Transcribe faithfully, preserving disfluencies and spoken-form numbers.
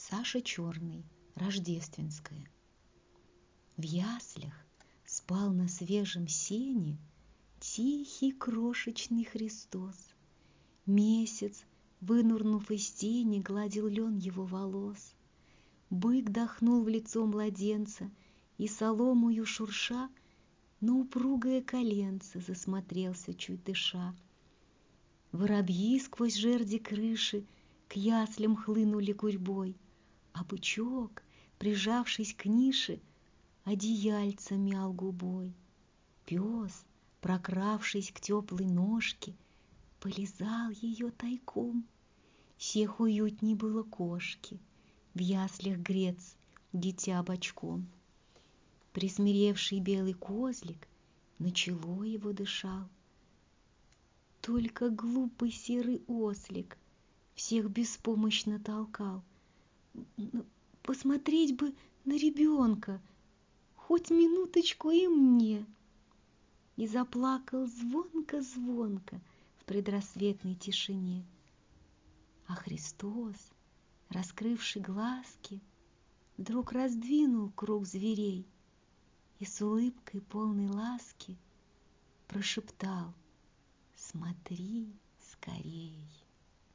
Саша Черный. Рождественское. В яслях спал на свежем сене тихий крошечный Христос. Месяц, вынурнув из тени, гладил лен его волос. Бык дохнул в лицо младенца, и соломою шурша на упругое коленце засмотрелся, чуть дыша. Воробьи сквозь жерди крыши к яслям хлынули гурьбой, а бычок, прижавшись к нише, одеяльца мял губой. Пес, прокравшись к теплой ножке, полизал ее тайком. Всех уютней было кошки в яслях греться дитя бочком. Присмиревший белый козлик на чело его дышал. Только глупый серый ослик всех беспомощно толкал. Посмотреть бы на ребенка, хоть минуточку и мне. И заплакал звонко-звонко в предрассветной тишине. А Христос, раскрывший глазки, вдруг раздвинул круг зверей и с улыбкой полной ласки прошептал: «Смотри скорей».